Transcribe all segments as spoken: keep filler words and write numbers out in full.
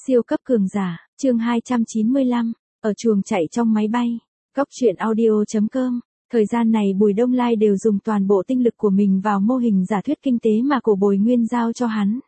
Siêu cấp cường giả, chương hai trăm chín mươi lăm, ở chuồng chạy trong máy bay. Góc truyện audio chấm com. Thời gian này Bùi Đông Lai đều dùng toàn bộ tinh lực của mình vào mô hình giả thuyết kinh tế mà Cổ Bồi Nguyên giao cho hắn.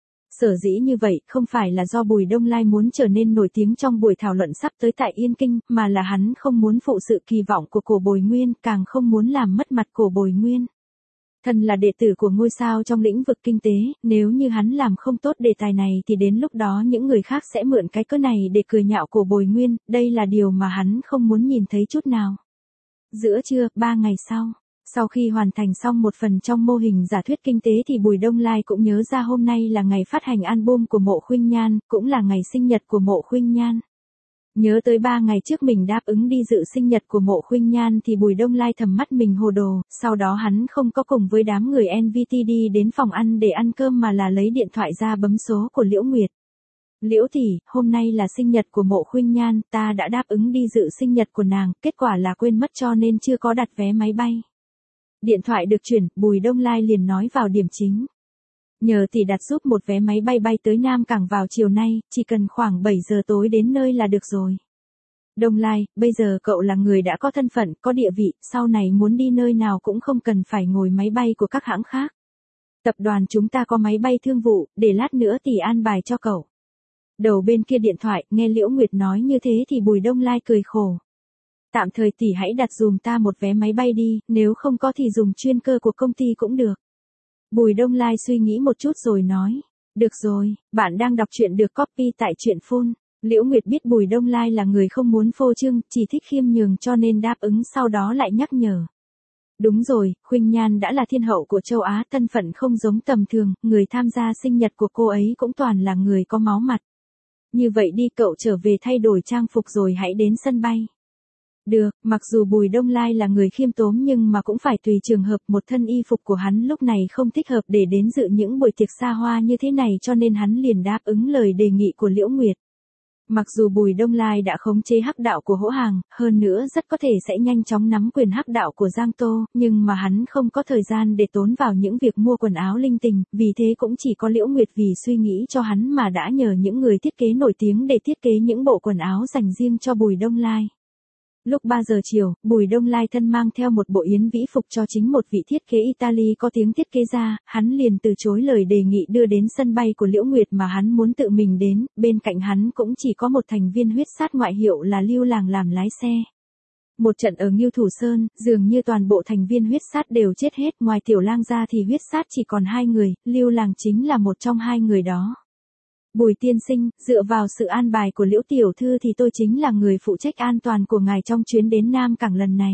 Sở dĩ như vậy không phải là do Bùi Đông Lai muốn trở nên nổi tiếng trong buổi thảo luận sắp tới tại Yên Kinh, mà là hắn không muốn phụ sự kỳ vọng của Cổ Bồi Nguyên, càng không muốn làm mất mặt Cổ Bồi Nguyên. Thân là đệ tử của ngôi sao trong lĩnh vực kinh tế, nếu như hắn làm không tốt đề tài này thì đến lúc đó những người khác sẽ mượn cái cớ này để cười nhạo Cổ Bồi Nguyên, đây là điều mà hắn không muốn nhìn thấy chút nào. Giữa trưa, ba ngày sau, sau khi hoàn thành xong một phần trong mô hình giả thuyết kinh tế thì Bùi Đông Lai cũng nhớ ra hôm nay là ngày phát hành album của Mộ Khuynh Nhan, cũng là ngày sinh nhật của Mộ Khuynh Nhan. Nhớ tới ba ngày trước mình đáp ứng đi dự sinh nhật của Mộ Khuynh Nhan thì Bùi Đông Lai thầm mắt mình hồ đồ, sau đó hắn không có cùng với đám người en vê tê đi đến phòng ăn để ăn cơm mà là lấy điện thoại ra bấm số của Liễu Nguyệt. Liễu tỷ, hôm nay là sinh nhật của Mộ Khuynh Nhan, ta đã đáp ứng đi dự sinh nhật của nàng, kết quả là quên mất cho nên chưa có đặt vé máy bay. Điện thoại được chuyển, Bùi Đông Lai liền nói vào điểm chính. Nhờ tỷ đặt giúp một vé máy bay bay tới Nam Cảng vào chiều nay, chỉ cần khoảng bảy giờ tối đến nơi là được rồi. Đông Lai, bây giờ cậu là người đã có thân phận, có địa vị, sau này muốn đi nơi nào cũng không cần phải ngồi máy bay của các hãng khác. Tập đoàn chúng ta có máy bay thương vụ, để lát nữa tỷ an bài cho cậu. Đầu bên kia điện thoại, nghe Liễu Nguyệt nói như thế thì Bùi Đông Lai cười khổ. Tạm thời tỷ hãy đặt dùm ta một vé máy bay đi, nếu không có thì dùng chuyên cơ của công ty cũng được. Bùi Đông Lai suy nghĩ một chút rồi nói. Được rồi, bạn đang đọc truyện được copy tại truyện phone. Liễu Nguyệt biết Bùi Đông Lai là người không muốn phô trương, chỉ thích khiêm nhường cho nên đáp ứng sau đó lại nhắc nhở. Đúng rồi, Khuynh Nhan đã là thiên hậu của châu Á, thân phận không giống tầm thường, người tham gia sinh nhật của cô ấy cũng toàn là người có máu mặt. Như vậy đi cậu trở về thay đổi trang phục rồi hãy đến sân bay. Được, mặc dù Bùi Đông Lai là người khiêm tốn nhưng mà cũng phải tùy trường hợp, một thân y phục của hắn lúc này không thích hợp để đến dự những buổi tiệc xa hoa như thế này cho nên hắn liền đáp ứng lời đề nghị của Liễu Nguyệt. Mặc dù Bùi Đông Lai đã khống chế hắc đạo của Hỗ Hàng, hơn nữa rất có thể sẽ nhanh chóng nắm quyền hắc đạo của Giang Tô, nhưng mà hắn không có thời gian để tốn vào những việc mua quần áo linh tinh, vì thế cũng chỉ có Liễu Nguyệt vì suy nghĩ cho hắn mà đã nhờ những người thiết kế nổi tiếng để thiết kế những bộ quần áo dành riêng cho Bùi Đông Lai. Lúc ba giờ chiều, Bùi Đông Lai thân mang theo một bộ yến vĩ phục cho chính một vị thiết kế Italy có tiếng thiết kế ra, hắn liền từ chối lời đề nghị đưa đến sân bay của Liễu Nguyệt mà hắn muốn tự mình đến, bên cạnh hắn cũng chỉ có một thành viên huyết sát ngoại hiệu là Lưu Làng làm lái xe. Một trận ở Ngưu Thủ Sơn, dường như toàn bộ thành viên huyết sát đều chết hết, ngoài Tiểu Lang ra thì huyết sát chỉ còn hai người, Lưu Làng chính là một trong hai người đó. Bùi tiên sinh, dựa vào sự an bài của Liễu tiểu thư thì tôi chính là người phụ trách an toàn của ngài trong chuyến đến Nam Cảng lần này.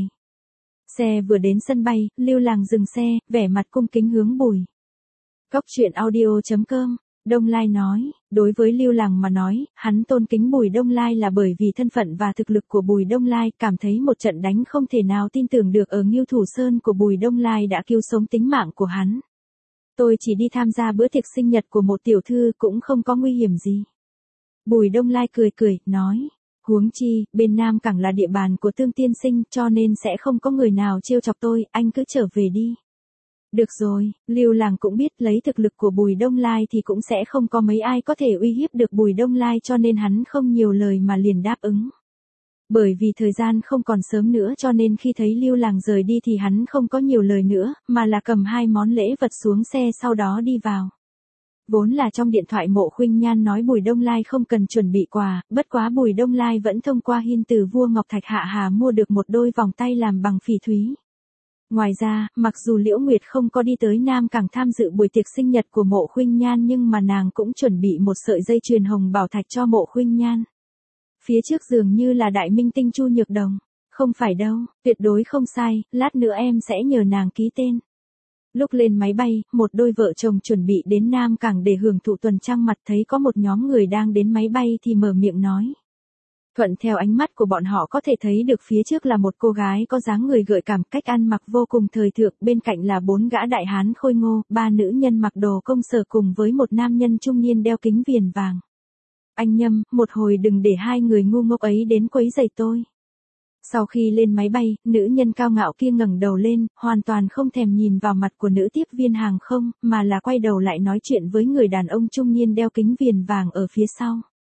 Xe vừa đến sân bay, Lưu Làng dừng xe, vẻ mặt cung kính hướng Bùi. Góc truyện audio chấm com, Đông Lai nói, đối với Lưu Làng mà nói, hắn tôn kính Bùi Đông Lai là bởi vì thân phận và thực lực của Bùi Đông Lai, cảm thấy một trận đánh không thể nào tin tưởng được ở Ngưu Thủ Sơn của Bùi Đông Lai đã cứu sống tính mạng của hắn. Tôi chỉ đi tham gia bữa tiệc sinh nhật của một tiểu thư cũng không có nguy hiểm gì. Bùi Đông Lai cười cười, nói, huống chi, bên Nam Cảng là địa bàn của Tương tiên sinh cho nên sẽ không có người nào trêu chọc tôi, anh cứ trở về đi. Được rồi, Lưu Làng cũng biết lấy thực lực của Bùi Đông Lai thì cũng sẽ không có mấy ai có thể uy hiếp được Bùi Đông Lai cho nên hắn không nhiều lời mà liền đáp ứng. Bởi vì thời gian không còn sớm nữa cho nên khi thấy Lưu Làng rời đi thì hắn không có nhiều lời nữa, mà là cầm hai món lễ vật xuống xe sau đó đi vào. Vốn là trong điện thoại Mộ Khuynh Nhan nói Bùi Đông Lai không cần chuẩn bị quà, bất quá Bùi Đông Lai vẫn thông qua hiên từ vua Ngọc Thạch Hạ Hà mua được một đôi vòng tay làm bằng phỉ thúy. Ngoài ra, mặc dù Liễu Nguyệt không có đi tới Nam Cảng tham dự buổi tiệc sinh nhật của Mộ Khuynh Nhan nhưng mà nàng cũng chuẩn bị một sợi dây chuyền hồng bảo thạch cho Mộ Khuynh Nhan. Phía trước dường như là đại minh tinh Chu Nhược Đồng. Không phải đâu, tuyệt đối không sai, lát nữa em sẽ nhờ nàng ký tên. Lúc lên máy bay, một đôi vợ chồng chuẩn bị đến Nam Cảng để hưởng thụ tuần trăng mật thấy có một nhóm người đang đến máy bay thì mở miệng nói. Thuận theo ánh mắt của bọn họ có thể thấy được phía trước là một cô gái có dáng người gợi cảm, cách ăn mặc vô cùng thời thượng, bên cạnh là bốn gã đại hán khôi ngô, ba nữ nhân mặc đồ công sở cùng với một nam nhân trung niên đeo kính viền vàng. Anh Nhâm, một hồi đừng để hai người ngu ngốc ấy đến quấy rầy tôi. Sau khi lên máy bay, nữ nhân cao ngạo kia ngẩng đầu lên, hoàn toàn không thèm nhìn vào mặt của nữ tiếp viên hàng không, mà là quay đầu lại nói chuyện với người đàn ông trung niên đeo kính viền vàng ở phía sau.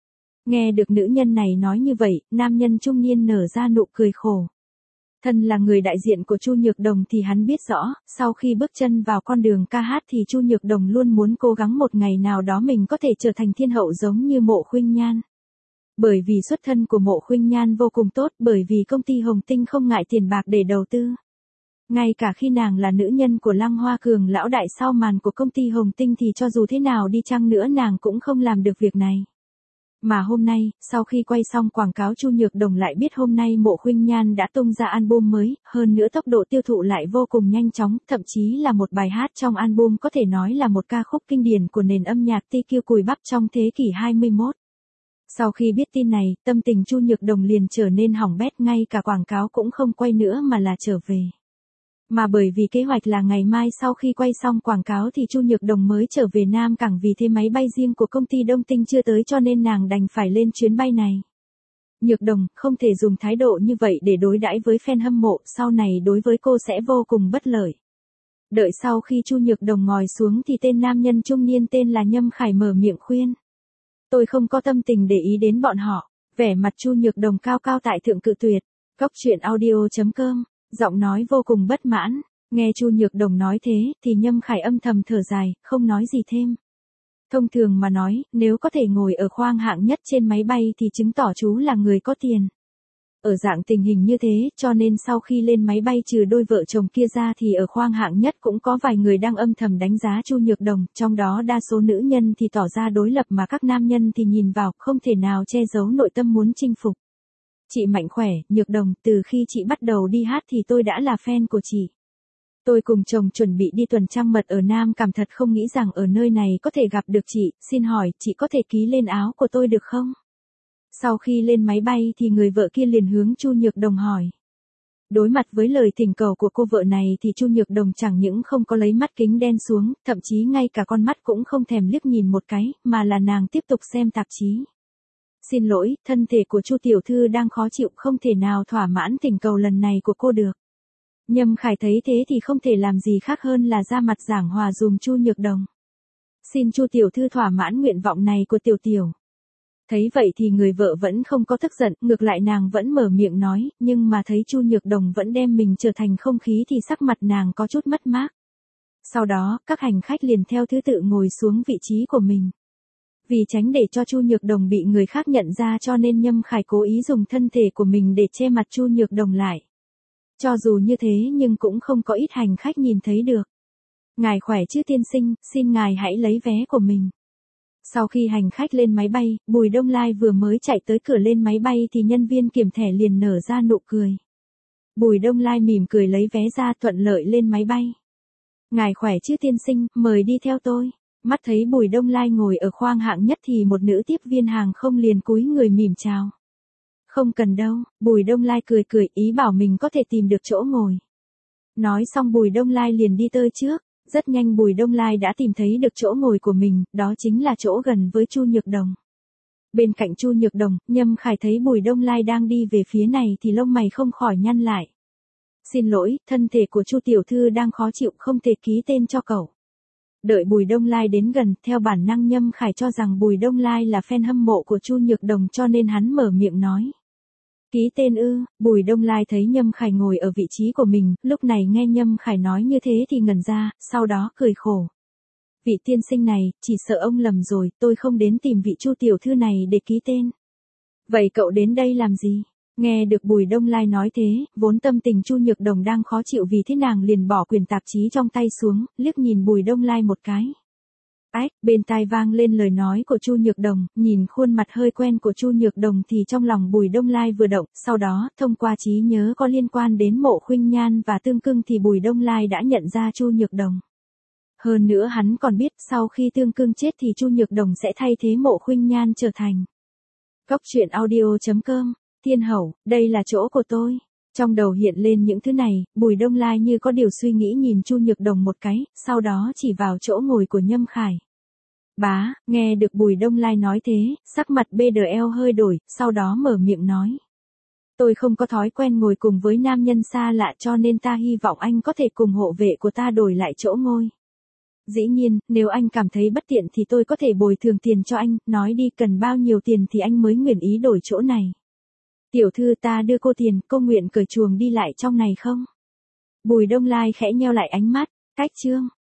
Nghe được nữ nhân này nói như vậy, nam nhân trung niên nở ra nụ cười khổ. Thân là người đại diện của Chu Nhược Đồng thì hắn biết rõ, sau khi bước chân vào con đường ca hát thì Chu Nhược Đồng luôn muốn cố gắng một ngày nào đó mình có thể trở thành thiên hậu giống như Mộ Khuynh Nhan. Bởi vì xuất thân của Mộ Khuynh Nhan vô cùng tốt, bởi vì công ty Hồng Tinh không ngại tiền bạc để đầu tư. Ngay cả khi nàng là nữ nhân của Lăng Hoa Cường lão đại sau màn của công ty Hồng Tinh thì cho dù thế nào đi chăng nữa nàng cũng không làm được việc này. Mà hôm nay, sau khi quay xong quảng cáo Chu Nhược Đồng lại biết hôm nay Mộ Khuynh Nhan đã tung ra album mới, hơn nữa tốc độ tiêu thụ lại vô cùng nhanh chóng, thậm chí là một bài hát trong album có thể nói là một ca khúc kinh điển của nền âm nhạc ti kiu cùi bắp trong thế kỷ hai mươi mốt. Sau khi biết tin này, tâm tình Chu Nhược Đồng liền trở nên hỏng bét, ngay cả quảng cáo cũng không quay nữa mà là trở về. Mà bởi vì kế hoạch là ngày mai sau khi quay xong quảng cáo thì Chu Nhược Đồng mới trở về Nam Cảng, vì thế máy bay riêng của công ty Đông Tinh chưa tới cho nên nàng đành phải lên chuyến bay này. Nhược Đồng, không thể dùng thái độ như vậy để đối đãi với fan hâm mộ, sau này đối với cô sẽ vô cùng bất lợi. Đợi sau khi Chu Nhược Đồng ngồi xuống thì tên nam nhân trung niên tên là Nhâm Khải mở miệng khuyên. Tôi không có tâm tình để ý đến bọn họ. Vẻ mặt Chu Nhược Đồng cao cao tại thượng cự tuyệt. Cóc truyện audio chấm com, giọng nói vô cùng bất mãn. Nghe Chu Nhược Đồng nói thế thì Nhâm Khải âm thầm thở dài, không nói gì thêm. Thông thường mà nói, nếu có thể ngồi ở khoang hạng nhất trên máy bay thì chứng tỏ chú là người có tiền. Ở dạng tình hình như thế, cho nên sau khi lên máy bay trừ đôi vợ chồng kia ra thì ở khoang hạng nhất cũng có vài người đang âm thầm đánh giá Chu Nhược Đồng, trong đó đa số nữ nhân thì tỏ ra đối lập mà các nam nhân thì nhìn vào, không thể nào che giấu nội tâm muốn chinh phục. Chị mạnh khỏe, Nhược Đồng, từ khi chị bắt đầu đi hát thì tôi đã là fan của chị. Tôi cùng chồng chuẩn bị đi tuần trăng mật ở Nam Cảng, thật không nghĩ rằng ở nơi này có thể gặp được chị, xin hỏi chị có thể ký lên áo của tôi được không? Sau khi lên máy bay thì người vợ kia liền hướng Chu Nhược Đồng hỏi. Đối mặt với lời thỉnh cầu của cô vợ này thì Chu Nhược Đồng chẳng những không có lấy mắt kính đen xuống, thậm chí ngay cả con mắt cũng không thèm liếc nhìn một cái, mà là nàng tiếp tục xem tạp chí. Xin lỗi, thân thể của Chu tiểu thư đang khó chịu, không thể nào thỏa mãn thỉnh cầu lần này của cô được. Nhâm Khải thấy thế thì không thể làm gì khác hơn là ra mặt giảng hòa dùm Chu Nhược Đồng. Xin Chu tiểu thư thỏa mãn nguyện vọng này của tiểu tiểu. Thấy vậy thì người vợ vẫn không có tức giận, ngược lại nàng vẫn mở miệng nói, nhưng mà thấy Chu Nhược Đồng vẫn đem mình trở thành không khí thì sắc mặt nàng có chút mất mát. Sau đó, các hành khách liền theo thứ tự ngồi xuống vị trí của mình. Vì tránh để cho Chu Nhược Đồng bị người khác nhận ra cho nên Nhâm Khải cố ý dùng thân thể của mình để che mặt Chu Nhược Đồng lại. Cho dù như thế nhưng cũng không có ít hành khách nhìn thấy được. Ngài khỏe chứ tiên sinh, xin ngài hãy lấy vé của mình. Sau khi hành khách lên máy bay, Bùi Đông Lai vừa mới chạy tới cửa lên máy bay thì nhân viên kiểm thẻ liền nở ra nụ cười. Bùi Đông Lai mỉm cười lấy vé ra, thuận lợi lên máy bay. Ngài khỏe chứ tiên sinh, mời đi theo tôi. Mắt thấy Bùi Đông Lai ngồi ở khoang hạng nhất thì một nữ tiếp viên hàng không liền cúi người mỉm chào. Không cần đâu, Bùi Đông Lai cười cười ý bảo mình có thể tìm được chỗ ngồi. Nói xong Bùi Đông Lai liền đi tới trước. Rất nhanh Bùi Đông Lai đã tìm thấy được chỗ ngồi của mình, đó chính là chỗ gần với Chu Nhược Đồng. Bên cạnh Chu Nhược Đồng, Nhâm Khải thấy Bùi Đông Lai đang đi về phía này thì lông mày không khỏi nhăn lại. Xin lỗi, thân thể của Chu tiểu thư đang khó chịu, không thể ký tên cho cậu. Đợi Bùi Đông Lai đến gần, theo bản năng Nhâm Khải cho rằng Bùi Đông Lai là fan hâm mộ của Chu Nhược Đồng cho nên hắn mở miệng nói. Ký tên ư? Bùi Đông Lai thấy Nhâm Khải ngồi ở vị trí của mình, lúc này nghe Nhâm Khải nói như thế thì ngẩn ra, sau đó cười khổ. Vị tiên sinh này, chỉ sợ ông lầm rồi, tôi không đến tìm vị Chu tiểu thư này để ký tên. Vậy cậu đến đây làm gì? Nghe được Bùi Đông Lai nói thế, vốn tâm tình Chu Nhược Đồng đang khó chịu vì thế nàng liền bỏ quyển tạp chí trong tay xuống, liếc nhìn Bùi Đông Lai một cái. Ách, bên tai vang lên lời nói của Chu Nhược Đồng, nhìn khuôn mặt hơi quen của Chu Nhược Đồng thì trong lòng Bùi Đông Lai vừa động, sau đó, thông qua trí nhớ có liên quan đến Mộ Khuynh Nhan và Tương Cưng thì Bùi Đông Lai đã nhận ra Chu Nhược Đồng. Hơn nữa hắn còn biết sau khi Tương Cưng chết thì Chu Nhược Đồng sẽ thay thế Mộ Khuynh Nhan trở thành. Cóc truyện audio chấm com, Thiên Hậu, đây là chỗ của tôi. Trong đầu hiện lên những thứ này, Bùi Đông Lai như có điều suy nghĩ nhìn Chu Nhược Đồng một cái, sau đó chỉ vào chỗ ngồi của Nhâm Khải. Bá, nghe được Bùi Đông Lai nói thế, sắc mặt bê đờ eo hơi đổi, sau đó mở miệng nói. Tôi không có thói quen ngồi cùng với nam nhân xa lạ cho nên ta hy vọng anh có thể cùng hộ vệ của ta đổi lại chỗ ngồi. Dĩ nhiên, nếu anh cảm thấy bất tiện thì tôi có thể bồi thường tiền cho anh, nói đi cần bao nhiêu tiền thì anh mới nguyện ý đổi chỗ này. Tiểu thư ta đưa cô tiền, cô nguyện cởi chuồng đi lại trong này không? Bùi Đông Lai khẽ nheo lại ánh mắt, cách chương.